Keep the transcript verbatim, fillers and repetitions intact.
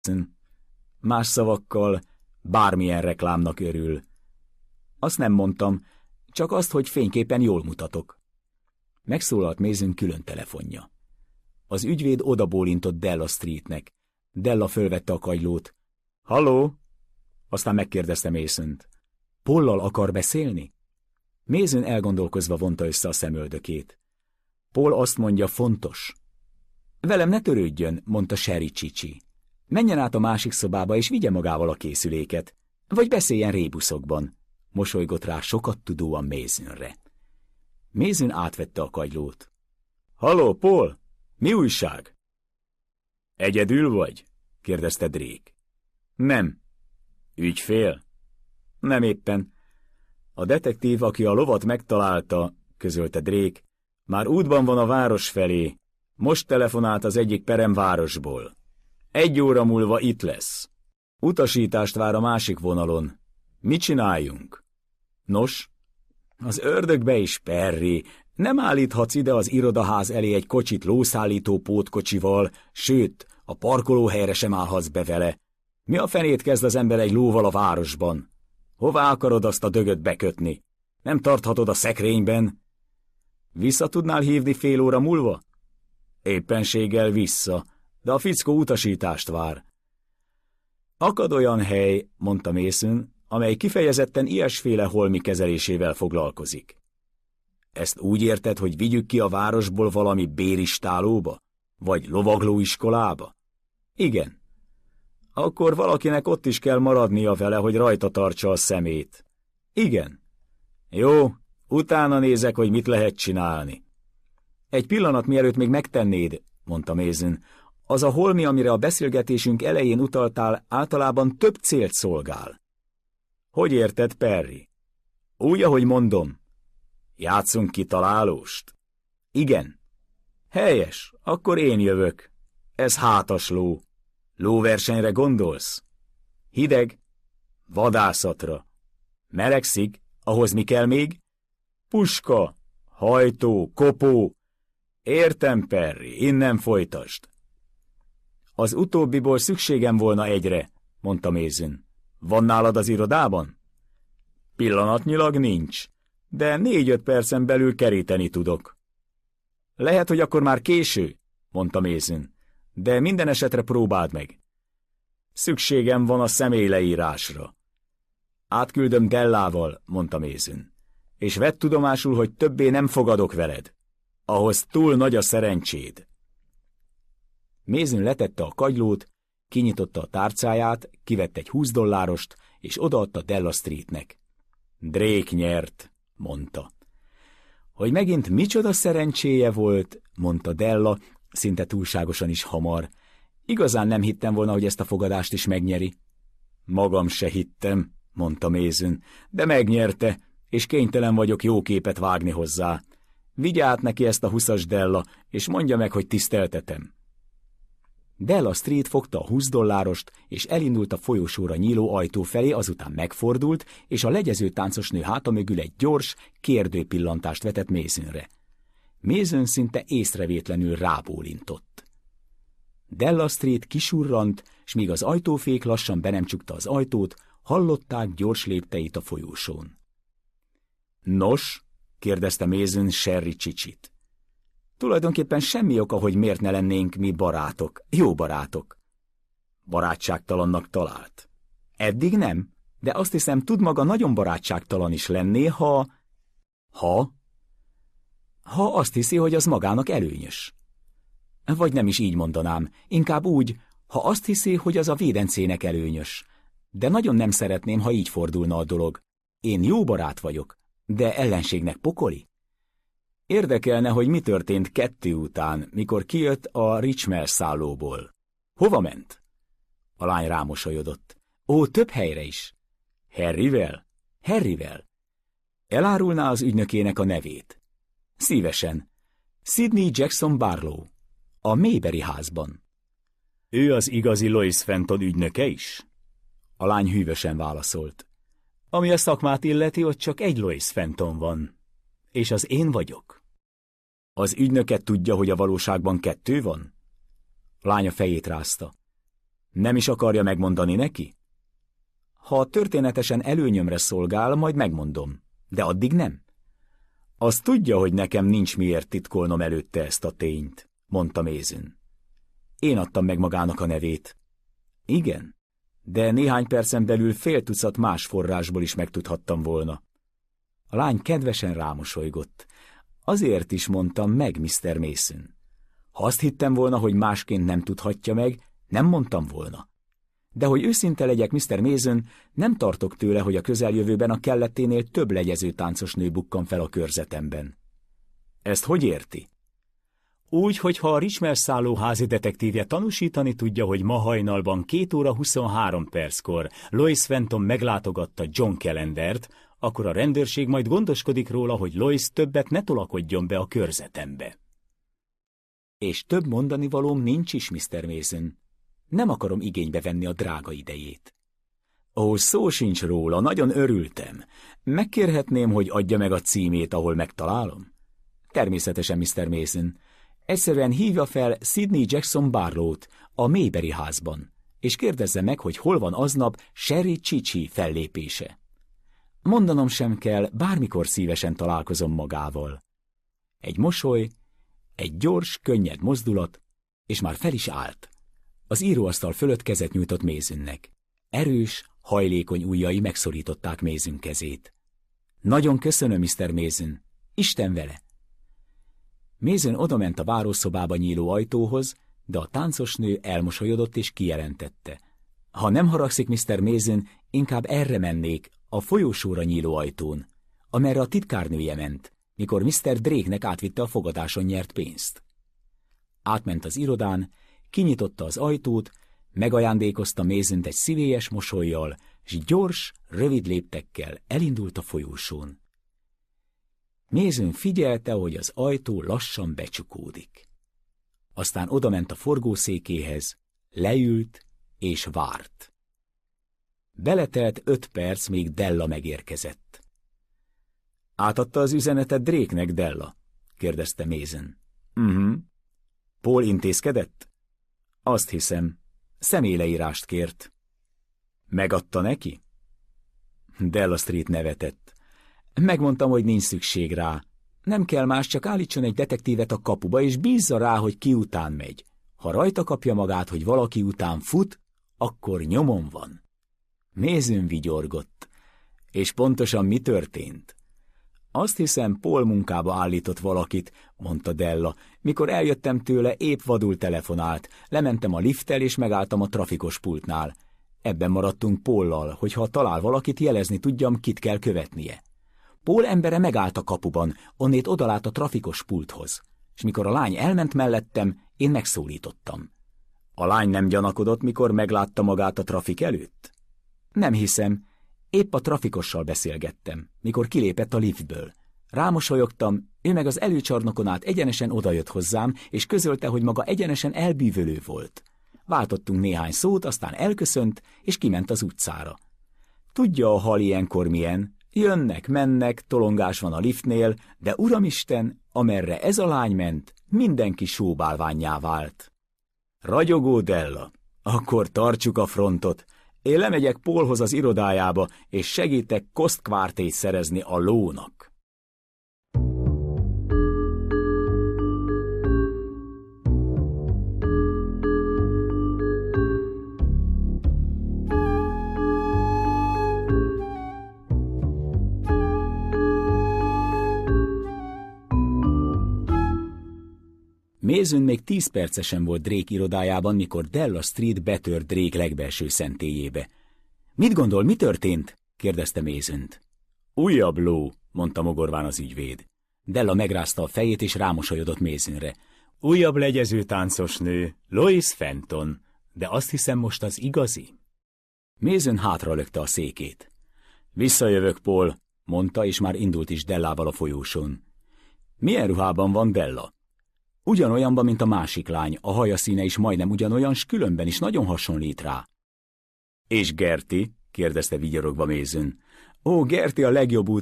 Más szavakkal bármilyen reklámnak örül. Azt nem mondtam, csak azt, hogy fényképpen jól mutatok. Megszólalt Mason külön telefonja. Az ügyvéd odabólintott Della Streetnek. Della fölvette a kagylót. Halló? Aztán megkérdezte Masont. Paullal akar beszélni? Mason elgondolkozva vonta össze a szemöldökét. Paul azt mondja, fontos. Velem ne törődjön, mondta Sherry Csicsi. Menjen át a másik szobába, és vigye magával a készüléket. Vagy beszéljen rébuszokban. Mosolygott rá sokat tudóan Masonre. Mason átvette a kagylót. Halló, Paul! Mi újság? Egyedül vagy? Kérdezte Drake. Nem. Ügyfél? Nem éppen. A detektív, aki a lovat megtalálta, közölte Drake, már útban van a város felé. Most telefonált az egyik peremvárosból. Egy óra múlva itt lesz. Utasítást vár a másik vonalon. Mit csináljunk? Nos? Az ördögbe is, Perry. Nem állíthatsz ide az irodaház elé egy kocsit lószállító pótkocsival, sőt, a parkolóhelyre sem állhatsz be vele. Mi a fenét kezd az ember egy lóval a városban? Hová akarod azt a dögöt bekötni? Nem tarthatod a szekrényben? Vissza tudnál hívni fél óra múlva? Éppenséggel vissza, de a fickó utasítást vár. Akad olyan hely, mondta Mason, amely kifejezetten ilyesféle holmi kezelésével foglalkozik. Ezt úgy érted, hogy vigyük ki a városból valami béristálóba? Vagy lovaglóiskolába? Igen. Akkor valakinek ott is kell maradnia vele, hogy rajta tartsa a szemét. Igen. Jó, utána nézek, hogy mit lehet csinálni. Egy pillanat mielőtt még megtennéd, mondta Mason, az a holmi, amire a beszélgetésünk elején utaltál, általában több célt szolgál. Hogy érted, Perry? Úgy, ahogy mondom. Játszunk kitalálóst? Igen. Helyes, akkor én jövök. Ez hátas ló. Lóversenyre gondolsz? Hideg? Vadászatra. Melegszik? Ahhoz mi kell még? Puska, hajtó, kopó. Értem, Perry, innen folytasd. Az utóbbiból szükségem volna egyre, mondta Mason. Van nálad az irodában? Pillanatnyilag nincs, de négy-öt percen belül keríteni tudok. Lehet, hogy akkor már késő, mondta Mason, de minden esetre próbáld meg. Szükségem van a személyleírásra. Átküldöm Dellával, mondta Mason, és vedd tudomásul, hogy többé nem fogadok veled. Ahhoz túl nagy a szerencséd. Mason letette a kagylót, kinyitotta a tárcáját, kivett egy húsz dollárost, és odaadta Della Streetnek. Drake nyert, mondta. Hogy megint micsoda szerencséje volt, mondta Della, szinte túlságosan is hamar. Igazán nem hittem volna, hogy ezt a fogadást is megnyeri. Magam se hittem, mondta Mason, de megnyerte, és kénytelen vagyok jó képet vágni hozzá. Vigye át neki ezt a huszas, Della, és mondja meg, hogy tiszteltetem. Della Street fogta a húsz dollárost, és elindult a folyosóra nyíló ajtó felé, azután megfordult, és a legyező táncosnő háta mögül egy gyors, kérdő pillantást vetett Masonre. Mason szinte észrevétlenül rábólintott. Della Street kisurrant, s míg az ajtófék lassan be nem csukta az ajtót, hallották gyors lépteit a folyósón. Nos? kérdezte Mason Sherry Csicsit. Tulajdonképpen semmi oka, hogy miért ne lennénk mi barátok, jó barátok. Barátságtalannak talált. Eddig nem, de azt hiszem, tud maga nagyon barátságtalan is lenni, ha... Ha? Ha azt hiszi, hogy az magának előnyös. Vagy nem is így mondanám, inkább úgy, ha azt hiszi, hogy az a védencének előnyös. De nagyon nem szeretném, ha így fordulna a dolog. Én jó barát vagyok, de ellenségnek pokoli. Érdekelne, hogy mi történt kettő után, mikor kijött a Richmond szállóból. Hova ment? A lány rámosolyodott. Ó, több helyre is. Harryvel? Harryvel. Elárulná az ügynökének a nevét? Szívesen. Sidney Jackson Barlow. A Maybury házban. Ő az igazi Lois Fenton ügynöke is? A lány hűvösen válaszolt. Ami a szakmát illeti, ott csak egy Lois Fenton van. És az én vagyok. Az ügynöke tudja, hogy a valóságban kettő van? A lánya fejét rázta. Nem is akarja megmondani neki? Ha történetesen előnyömre szolgál, majd megmondom, de addig nem. Azt tudja, hogy nekem nincs miért titkolnom előtte ezt a tényt, mondta Mason. Én adtam meg magának a nevét. Igen, de néhány percen belül fél tucat más forrásból is megtudhattam volna. A lány kedvesen rámosolygott. Azért is mondtam meg, miszter Mason. Ha azt hittem volna, hogy másként nem tudhatja meg, nem mondtam volna. De hogy őszinte legyek, miszter Mason, nem tartok tőle, hogy a közeljövőben a kelletténél több legyező táncos nő bukkan fel a körzetemben. Ezt hogy érti? Úgy, hogy ha a Richmond szálló házi detektívje tanúsítani tudja, hogy ma hajnalban két óra huszonhárom perckor Lois Fenton meglátogatta John Calendert, akkor a rendőrség majd gondoskodik róla, hogy Lois többet ne tolakodjon be a körzetembe. És több mondani valóm nincs is, miszter Mason. Nem akarom igénybe venni a drága idejét. Ó, szó sincs róla, nagyon örültem. Megkérhetném, hogy adja meg a címét, ahol megtalálom? Természetesen, miszter Mason. Egyszerűen hívja fel Sidney Jackson Barlow-t a Maybury házban, és kérdezze meg, hogy hol van aznap Sherry Chichi fellépése. Mondanom sem kell, bármikor szívesen találkozom magával. Egy mosoly, egy gyors, könnyed mozdulat, és már fel is állt. Az íróasztal fölött kezet nyújtott Masonnek. Erős, hajlékony ujjai megszorították Mason kezét. Nagyon köszönöm, miszter Mason. Isten vele! Mason odament a várószobába nyíló ajtóhoz, de a táncosnő elmosolyodott és kijelentette. Ha nem haragszik, miszter Mason, inkább erre mennék, a folyósóra nyíló ajtón, amerre a titkárnője ment, mikor miszter Drake-nek átvitte a fogadáson nyert pénzt. Átment az irodán, kinyitotta az ajtót, megajándékozta Masont egy szívélyes mosollyal, s gyors, rövid léptekkel elindult a folyósón. Mason figyelte, hogy az ajtó lassan becsukódik. Aztán odament a forgószékéhez, leült és várt. Beletelt öt perc, még Della megérkezett. Átadta az üzenetet Drake-nek, Della? kérdezte Mason. Uh-huh. Paul intézkedett? Azt hiszem. Személyleírást kért. Megadta neki? Della Street nevetett. Megmondtam, hogy nincs szükség rá. Nem kell más, csak állítson egy detektívet a kapuba, és bízza rá, hogy ki után megy. Ha rajta kapja magát, hogy valaki után fut, akkor nyomon van. Mason vigyorgott. És pontosan mi történt? Azt hiszem, Paul munkába állított valakit, mondta Della. Mikor eljöttem tőle, épp vadul telefonált. Lementem a lifttel, és megálltam a trafikos pultnál. Ebben maradtunk Paullal, hogy ha talál valakit, jelezni tudjam, kit kell követnie. Paul embere megállt a kapuban, onnét odalát a trafikos pulthoz, és mikor a lány elment mellettem, én megszólítottam. A lány nem gyanakodott, mikor meglátta magát a trafik előtt? Nem hiszem. Épp a trafikossal beszélgettem, mikor kilépett a liftből. Rámosolyogtam, ő meg az előcsarnokon át egyenesen odajött hozzám, és közölte, hogy maga egyenesen elbűvölő volt. Váltottunk néhány szót, aztán elköszönt, és kiment az utcára. Tudja a hal ilyenkor milyen? Jönnek, mennek, tolongás van a liftnél, de uramisten, amerre ez a lány ment, mindenki sóbálvánnyá vált. Ragyogó Della, akkor tartsuk a frontot. Én lemegyek Paulhoz az irodájába, és segítek kosztkvártét szerezni a lónak. Mason még tíz percesen volt Drake irodájában, mikor Della Street betört Drake legbelső szentélyébe. Mit gondol, mi történt? kérdezte Masont. Újabb ló, mondta mogorván az ügyvéd. Della megrázta a fejét és rámosolyodott Masonre. Újabb legyező táncos nő, Lois Fenton, de azt hiszem most az igazi. Mason hátralökte a székét. Visszajövök, Paul, mondta, és már indult is Dellával a folyóson. Milyen ruhában van Della? Ugyanolyanban, mint a másik lány, a haja színe is majdnem ugyanolyan, s különben is nagyon hasonlít rá. És Gerti? kérdezte vigyorogva Mason. Ó, Gerti a legjobb út.